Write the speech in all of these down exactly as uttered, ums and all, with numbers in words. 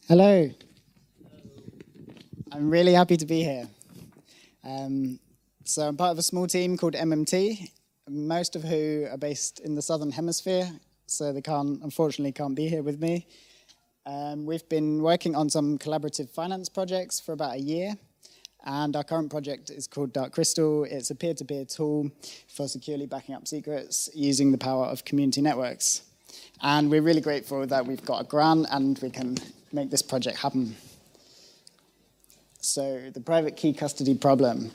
Hello. I'm really happy to be here. Um, so I'm part of a small team called M M T, most of who are based in the Southern Hemisphere, so they can't, unfortunately can't be here with me. Um, we've been working on some collaborative finance projects for about a year, and our current project is called Dark Crystal. It's a peer-to-peer tool for securely backing up secrets using the power of community networks. And we're really grateful that we've got a grant and we can make this project happen. So the private key custody problem.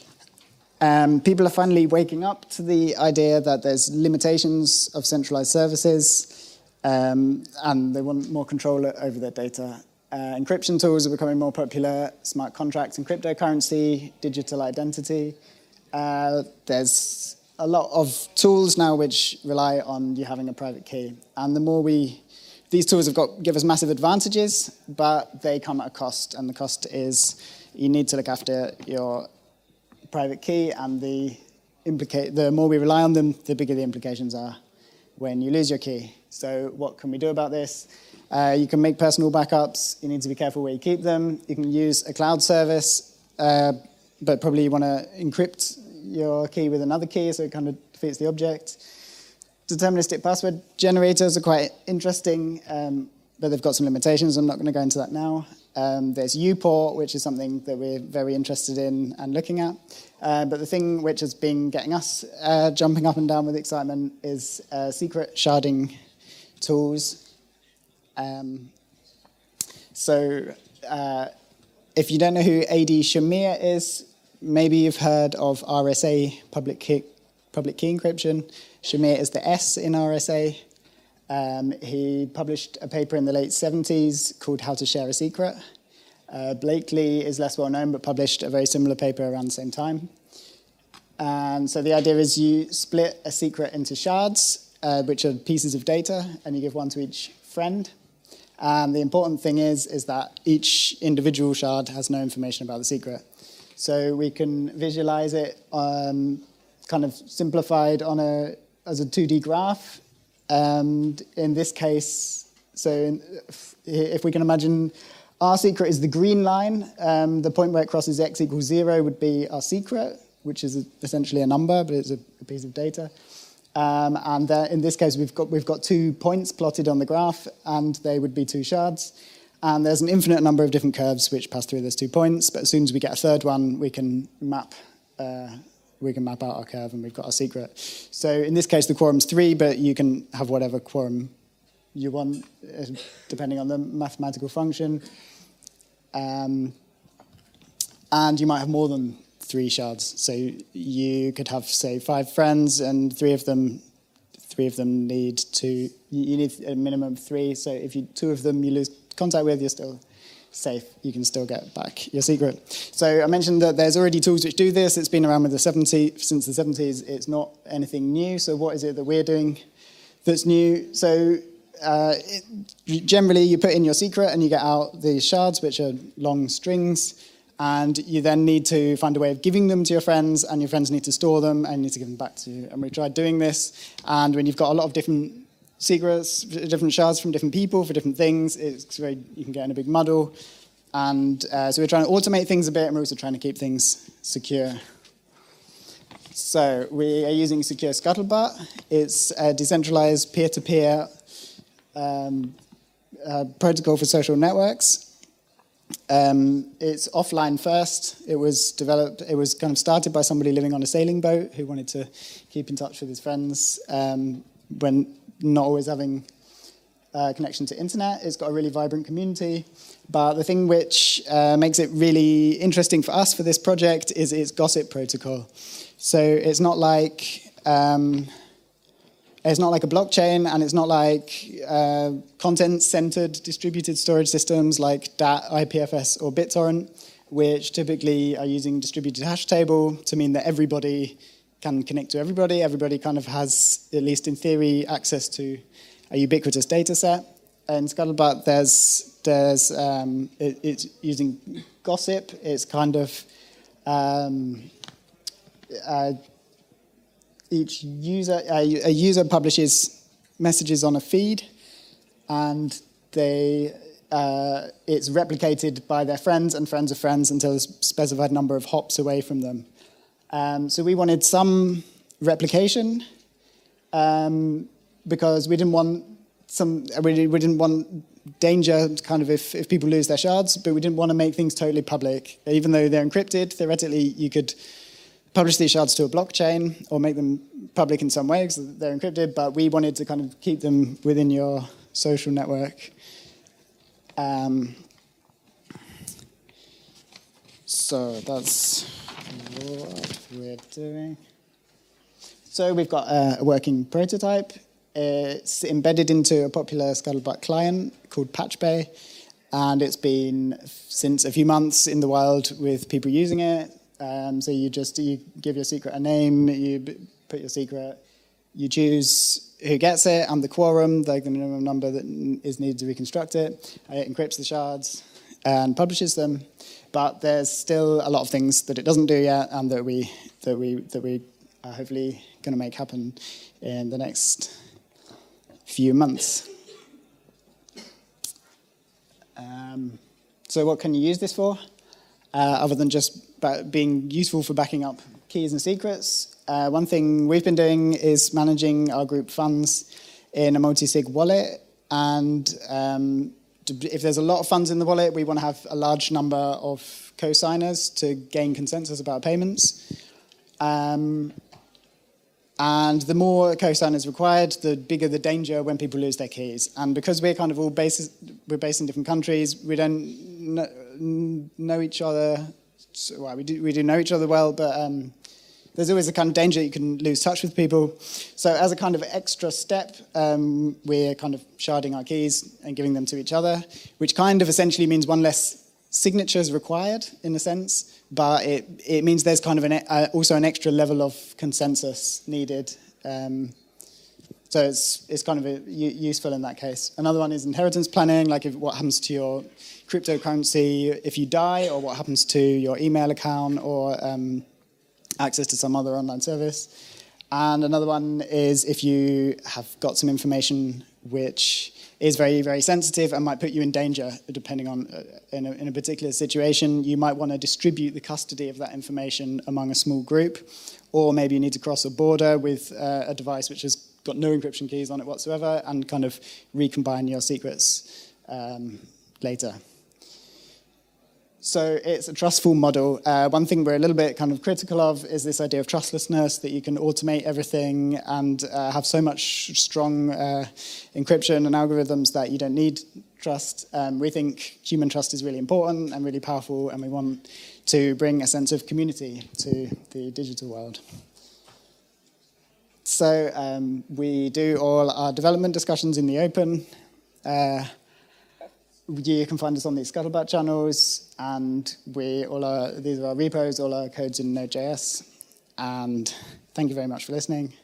Um, people are finally waking up to the idea that there's limitations of centralized services, um, and they want more control over their data. Uh, encryption tools are becoming more popular, smart contracts and cryptocurrency, digital identity. Uh, there's a lot of tools now which rely on you having a private key. And the more we, these tools have got, give us massive advantages, but they come at a cost. And the cost is you need to look after your private key, and the, implicate, the more we rely on them, the bigger the implications are when you lose your key. So what can we do about this? Uh, you can make personal backups. You need to be careful where you keep them. You can use a cloud service, uh, but probably you want to encrypt your key with another key, so it kind of defeats the object. Deterministic password generators are quite interesting, um, but they've got some limitations. I'm not going to go into that now. Um, there's U port, which is something that we're very interested in and looking at. Uh, but the thing which has been getting us uh, jumping up and down with excitement is uh, secret sharding tools. Um, so uh, if you don't know who A D Shamir is, maybe you've heard of R S A, public key, public key encryption. Shamir is the S in R S A. Um, he published a paper in the late seventies called How to Share a Secret. Uh, Blakely is less well known, but published a very similar paper around the same time. And so the idea is you split a secret into shards, uh, which are pieces of data, and you give one to each friend. And the important thing is, is that each individual shard has no information about the secret. So we can visualize it um, kind of simplified on a as a two D graph. And in this case, so in, if, if we can imagine our secret is the green line, um, the point where it crosses x equals zero would be our secret, which is essentially a number, but it's a, a piece of data. Um, and uh, in this case, we've got we've got two points plotted on the graph, and they would be two shards. And there's an infinite number of different curves which pass through those two points. But as soon as we get a third one, we can map uh, we can map out our curve, and we've got our secret. So in this case, the quorum's three, but you can have whatever quorum you want, depending on the mathematical function. Um, and you might have more than three shards. So you could have, say, five friends, and three of them, three of them need to. You need a minimum of three. So if you two of them you lose contact with, you're still safe. You can still get back your secret. So I mentioned that there's already tools which do this. It's been around with the seventies, since the seventies. It's not anything new. So what is it that we're doing that's new? So uh, it, generally, you put in your secret and you get out these shards, which are long strings. And you then need to find a way of giving them to your friends, and your friends need to store them and need to give them back to you. And we tried doing this. And when you've got a lot of different secrets, different shards from different people for different things, it's very, you can get in a big muddle. And uh, so we're trying to automate things a bit, and we're also trying to keep things secure. So we are using Secure Scuttlebutt. It's a decentralized peer-to-peer um, uh, protocol for social networks. Um, it's offline first. It was developed, it was kind of started by somebody living on a sailing boat who wanted to keep in touch with his friends um, when not always having a connection to internet. It's got a really vibrant community. But the thing which uh, makes it really interesting for us for this project is its gossip protocol. So it's not like um, it's not like a blockchain, and it's not like uh, content-centered distributed storage systems like D A T, I P F S, or BitTorrent, which typically are using distributed hash table to mean that everybody can connect to everybody. Everybody kind of has, at least in theory, access to a ubiquitous data set. In Scuttlebutt, there's, there's um, it, it's using gossip. It's kind of um, uh, each user, uh, a user publishes messages on a feed, and they uh, it's replicated by their friends and friends of friends until a specified number of hops away from them. Um, so we wanted some replication um, because we didn't want some we, we didn't want danger kind of if, if people lose their shards, but we didn't want to make things totally public. Even though they're encrypted, theoretically you could publish these shards to a blockchain or make them public in some way because they're encrypted, but we wanted to kind of keep them within your social network. Um, so that's what we're doing. So we've got a, a working prototype. It's embedded into a popular Scuttlebutt client called Patchbay, and it's been since a few months in the wild with people using it. Um, so you just you give your secret a name, you b- put your secret, you choose who gets it and the quorum, like the minimum number that n- is needed to reconstruct it. It encrypts the shards and publishes them. But there's still a lot of things that it doesn't do yet, and that we that we that we are hopefully going to make happen in the next few months. Um, so what can you use this for? Uh, other than just ba- being useful for backing up keys and secrets. Uh, one thing we've been doing is managing our group funds in a multi-sig wallet. And um, to, if there's a lot of funds in the wallet, we want to have a large number of co-signers to gain consensus about payments. Um, and the more co-signers required, the bigger the danger when people lose their keys. And because we're kind of all based, we're based in different countries, we don't know, know each other. So, well, we do we do know each other well, but um, there's always a kind of danger you can lose touch with people. So as a kind of extra step, um, we're kind of sharding our keys and giving them to each other, which kind of essentially means one less signatures required in a sense, but it, it means there's kind of an, uh, also an extra level of consensus needed. Um, so it's it's kind of a, useful in that case. Another one is inheritance planning, like if, what happens to your cryptocurrency if you die, or what happens to your email account, or um, access to some other online service. And another one is if you have got some information which is very, very sensitive and might put you in danger, depending on, uh, in, a, in a particular situation, you might want to distribute the custody of that information among a small group, or maybe you need to cross a border with uh, a device which has got no encryption keys on it whatsoever and kind of recombine your secrets um, later. So it's a trustful model. Uh, one thing we're a little bit kind of critical of is this idea of trustlessness, that you can automate everything and uh, have so much strong uh, encryption and algorithms that you don't need trust. Um, we think human trust is really important and really powerful, and we want to bring a sense of community to the digital world. So um, we do all our development discussions in the open. Uh, You can find us on the Scuttlebutt channels, and we all our these are our repos, all our codes in Node.js. And thank you very much for listening.